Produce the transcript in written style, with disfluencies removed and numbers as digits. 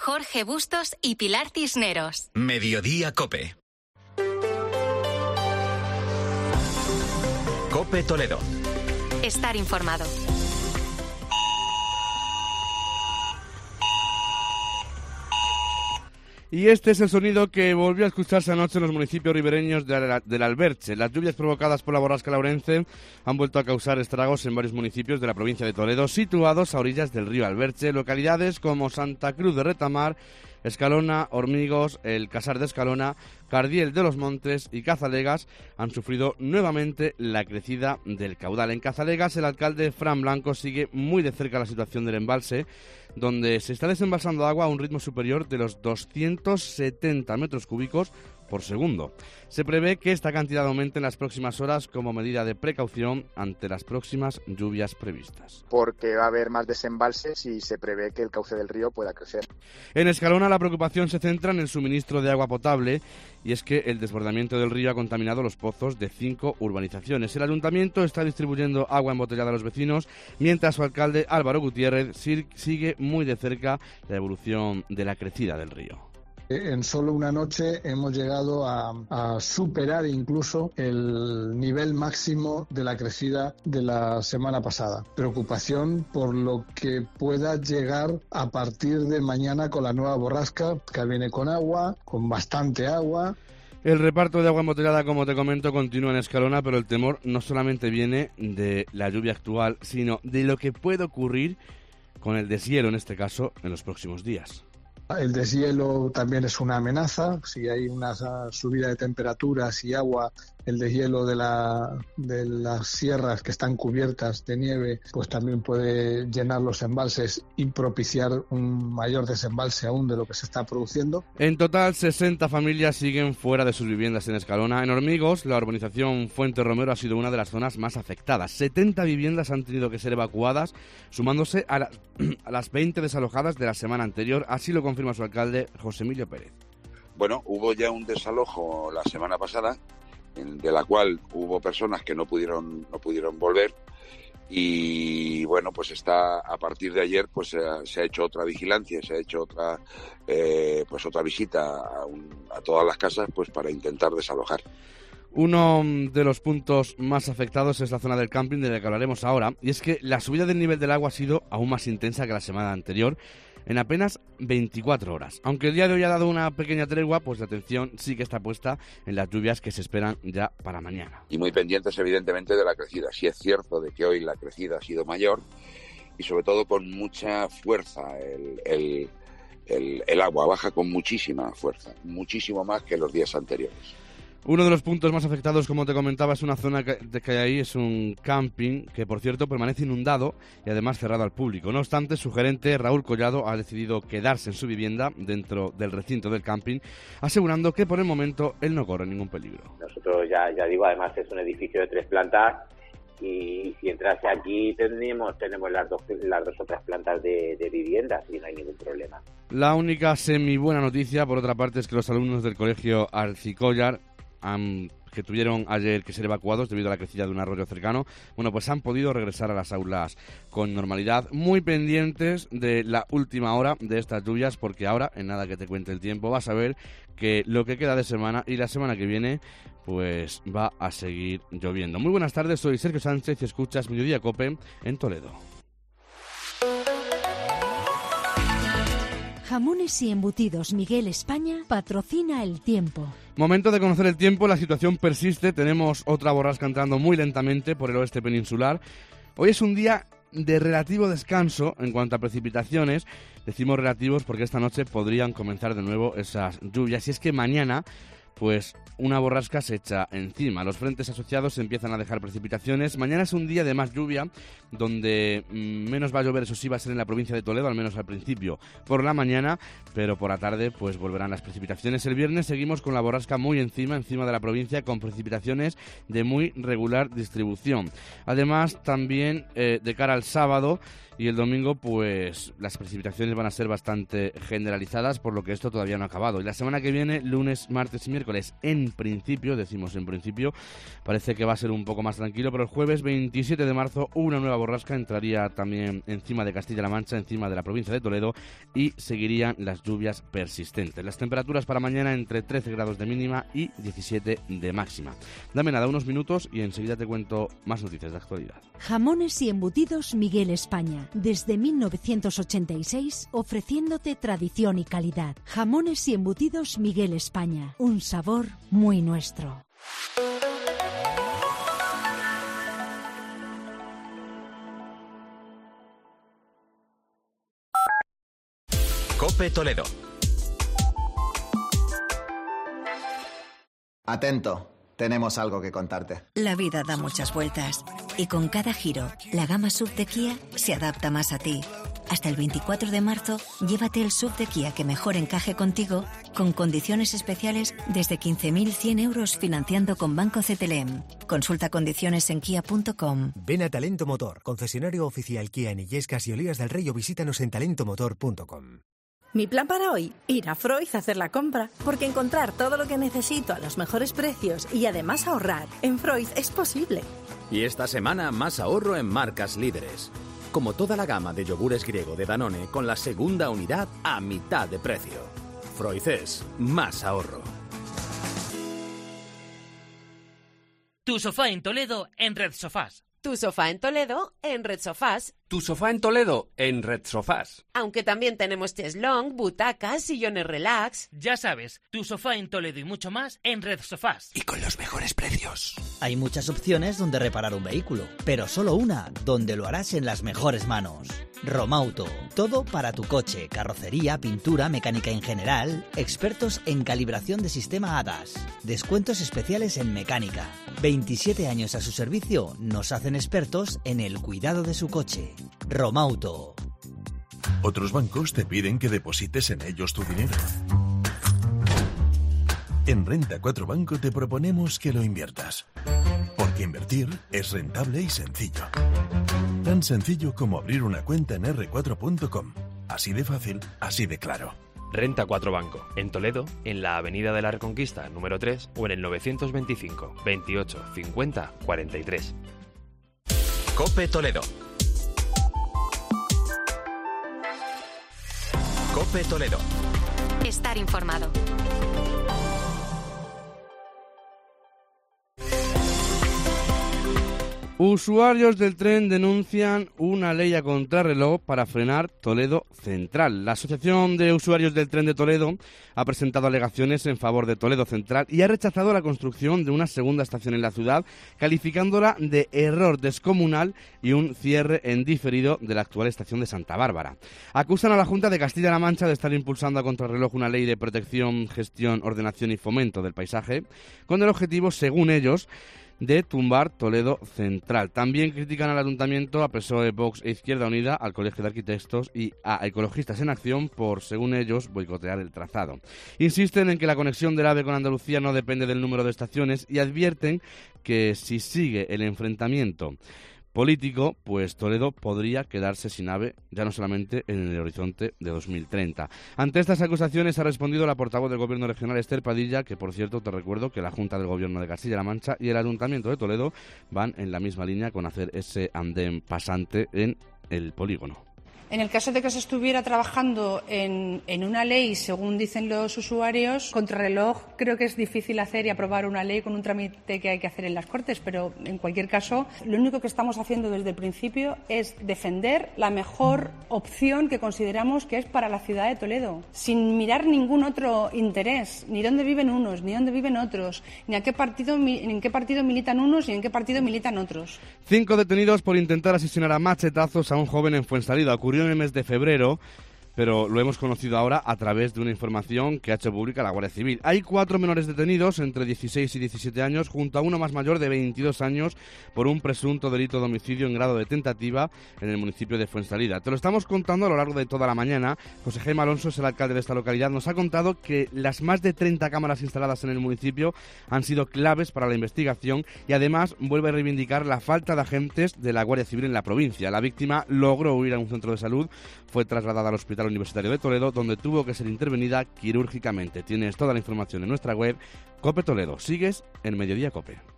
Jorge Bustos y Pilar Cisneros. Mediodía COPE. COPE Toledo. Estar informado. Y este es el sonido que volvió a escucharse anoche en los municipios ribereños del Alberche. Las lluvias provocadas por la borrasca Laurense han vuelto a causar estragos en varios municipios de la provincia de Toledo, situados a orillas del río Alberche. Localidades como Santa Cruz de Retamar, Escalona, Hormigos, el Casar de Escalona, Cardiel de los Montes y Cazalegas han sufrido nuevamente la crecida del caudal. En Cazalegas, el alcalde Fran Blanco sigue muy de cerca la situación del embalse, donde se está desembalsando agua a un ritmo superior de los 270 metros cúbicos por segundo. Se prevé que esta cantidad aumente en las próximas horas como medida de precaución ante las próximas lluvias previstas. Porque va a haber más desembalses y se prevé que el cauce del río pueda crecer. En Escalona la preocupación se centra en el suministro de agua potable, y es que el desbordamiento del río ha contaminado los pozos de 5 urbanizaciones. El ayuntamiento está distribuyendo agua embotellada a los vecinos, mientras su alcalde Álvaro Gutiérrez sigue muy de cerca la evolución de la crecida del río. En solo una noche hemos llegado a superar incluso el nivel máximo de la crecida de la semana pasada. Preocupación por lo que pueda llegar a partir de mañana con la nueva borrasca, que viene con agua, con bastante agua. El reparto de agua embotellada, como te comento, continúa en Escalona, pero el temor no solamente viene de la lluvia actual, sino de lo que puede ocurrir con el deshielo, en este caso, en los próximos días. El deshielo también es una amenaza. Si hay una subida de temperaturas y agua, el deshielo de las sierras que están cubiertas de nieve, pues también puede llenar los embalses y propiciar un mayor desembalse aún de lo que se está produciendo. En total, 60 familias siguen fuera de sus viviendas en Escalona. En Hormigos, la urbanización Fuente Romero ha sido una de las zonas más afectadas. 70 viviendas han tenido que ser evacuadas, sumándose a las 20 desalojadas de la semana anterior. Así lo confirma su alcalde, José Emilio Pérez. Bueno, hubo ya un desalojo la semana pasada, de la cual hubo personas que no pudieron volver, y bueno, pues a partir de ayer pues se ha hecho otra vigilancia, se ha hecho otra visita a todas las casas pues para intentar desalojar. Uno de los puntos más afectados es la zona del camping, de la que hablaremos ahora, y es que la subida del nivel del agua ha sido aún más intensa que la semana anterior, en apenas 24 horas. Aunque el día de hoy ha dado una pequeña tregua, pues la atención sí que está puesta en las lluvias que se esperan ya para mañana. Y muy pendientes, evidentemente, de la crecida. Sí es cierto de que hoy la crecida ha sido mayor y sobre todo con mucha fuerza. El agua baja con muchísima fuerza, muchísimo más que los días anteriores. Uno de los puntos más afectados, como te comentaba, es una zona que hay ahí, es un camping que, por cierto, permanece inundado y además cerrado al público. No obstante, su gerente, Raúl Collado, ha decidido quedarse en su vivienda dentro del recinto del camping, asegurando que por el momento él no corre ningún peligro. Nosotros, ya digo, además es un edificio de 3 plantas y si entrase aquí tenemos las dos otras plantas de viviendas y no hay ningún problema. La única semi-buena noticia, por otra parte, es que los alumnos del colegio Arcicollar, que tuvieron ayer que ser evacuados debido a la crecida de un arroyo cercano, bueno, pues han podido regresar a las aulas con normalidad, muy pendientes de la última hora de estas lluvias, porque ahora, en nada que te cuente el tiempo, vas a ver que lo que queda de semana y la semana que viene, pues va a seguir lloviendo. Muy buenas tardes, soy Sergio Sánchez y escuchas Mediodía COPE en Toledo. Jamones y embutidos Miguel España patrocina el tiempo. Momento de conocer el tiempo, la situación persiste, tenemos otra borrasca entrando muy lentamente por el oeste peninsular. Hoy es un día de relativo descanso en cuanto a precipitaciones, decimos relativos porque esta noche podrían comenzar de nuevo esas lluvias, y es que mañana pues una borrasca se echa encima. Los frentes asociados empiezan a dejar precipitaciones. Mañana es un día de más lluvia, donde menos va a llover, eso sí, va a ser en la provincia de Toledo, al menos al principio por la mañana, pero por la tarde pues volverán las precipitaciones. El viernes seguimos con la borrasca muy encima de la provincia, con precipitaciones de muy regular distribución. Además, también de cara al sábado y el domingo pues las precipitaciones van a ser bastante generalizadas, por lo que esto todavía no ha acabado. Y la semana que viene, lunes, martes y miércoles, en principio, parece que va a ser un poco más tranquilo, pero el jueves 27 de marzo una nueva borrasca entraría también encima de Castilla-La Mancha, encima de la provincia de Toledo, y seguirían las lluvias persistentes. Las temperaturas para mañana entre 13 grados de mínima y 17 de máxima. Dame nada, unos minutos y enseguida te cuento más noticias de actualidad. Jamones y embutidos Miguel España. Desde 1986 ofreciéndote tradición y calidad. Jamones y embutidos Miguel España. Un sabor muy nuestro. COPE Toledo. Atento, tenemos algo que contarte. La vida da muchas vueltas y con cada giro, la gama SUV de Kia se adapta más a ti. Hasta el 24 de marzo, llévate el SUV de Kia que mejor encaje contigo, con condiciones especiales desde 15.100 euros financiando con Banco CTLM. Consulta condiciones en kia.com. Ven a Talento Motor, concesionario oficial Kia en Illescas y Olías del Rey, o visítanos en talentomotor.com. Mi plan para hoy, ir a Freud a hacer la compra, porque encontrar todo lo que necesito a los mejores precios y además ahorrar en Freud es posible. Y esta semana más ahorro en marcas líderes, como toda la gama de yogures griego de Danone con la segunda unidad a mitad de precio. Freud es más ahorro. Tu sofá en Toledo en Red Sofás. Tu sofá en Toledo en Red Sofás. Tu sofá en Toledo en Red Sofás. Aunque también tenemos cheslong, butacas, sillones relax. Ya sabes, tu sofá en Toledo y mucho más en Red Sofás. Y con los mejores precios. Hay muchas opciones donde reparar un vehículo, pero solo una donde lo harás en las mejores manos. Romauto. Todo para tu coche, carrocería, pintura, mecánica en general. Expertos en calibración de sistema ADAS. Descuentos especiales en mecánica. 27 años a su servicio nos hacen expertos en el cuidado de su coche. Romauto. Otros bancos te piden que deposites en ellos tu dinero. En Renta 4 Banco te proponemos que lo inviertas. Porque invertir es rentable y sencillo. Tan sencillo como abrir una cuenta en r4.com. Así de fácil, así de claro. Renta 4 Banco, en Toledo, en la Avenida de la Reconquista, número 3, o en el 925 28 50 43. COPE Toledo. COPE Toledo. Estar informado. Usuarios del tren denuncian una ley a contrarreloj para frenar Toledo Central. La Asociación de Usuarios del Tren de Toledo ha presentado alegaciones en favor de Toledo Central y ha rechazado la construcción de una segunda estación en la ciudad, calificándola de error descomunal y un cierre en diferido de la actual estación de Santa Bárbara. Acusan a la Junta de Castilla-La Mancha de estar impulsando a contrarreloj una ley de protección, gestión, ordenación y fomento del paisaje, con el objetivo, según ellos, de tumbar Toledo Central. También critican al Ayuntamiento, a PSOE, Vox e Izquierda Unida, al Colegio de Arquitectos y a Ecologistas en Acción por, según ellos, boicotear el trazado. Insisten en que la conexión del AVE con Andalucía no depende del número de estaciones y advierten que si sigue el enfrentamiento político, pues Toledo podría quedarse sin AVE, ya no solamente en el horizonte de 2030. Ante estas acusaciones ha respondido la portavoz del Gobierno regional, Esther Padilla, que por cierto te recuerdo que la Junta del Gobierno de Castilla-La Mancha y el Ayuntamiento de Toledo van en la misma línea con hacer ese andén pasante en el polígono. En el caso de que se estuviera trabajando en una ley, según dicen los usuarios, contrarreloj, creo que es difícil hacer y aprobar una ley con un trámite que hay que hacer en las Cortes, pero en cualquier caso, lo único que estamos haciendo desde el principio es defender la mejor opción que consideramos que es para la ciudad de Toledo, sin mirar ningún otro interés, ni dónde viven unos, ni dónde viven otros, ni en qué partido militan unos, ni en qué partido militan otros. 5 detenidos por intentar asesinar a machetazos a un joven en Fuensalida. Ocurrió en el mes de febrero pero lo hemos conocido ahora a través de una información que ha hecho pública la Guardia Civil. Hay 4 menores detenidos entre 16 y 17 años, junto a uno más mayor de 22 años, por un presunto delito de homicidio en grado de tentativa en el municipio de Fuensalida. Te lo estamos contando a lo largo de toda la mañana. José Jaime Alonso es el alcalde de esta localidad. Nos ha contado que las más de 30 cámaras instaladas en el municipio han sido claves para la investigación y además vuelve a reivindicar la falta de agentes de la Guardia Civil en la provincia. La víctima logró huir a un centro de salud, fue trasladada al Hospital Universitario de Toledo, donde tuvo que ser intervenida quirúrgicamente. Tienes toda la información en nuestra web, COPE Toledo. Sigues en Mediodía COPE.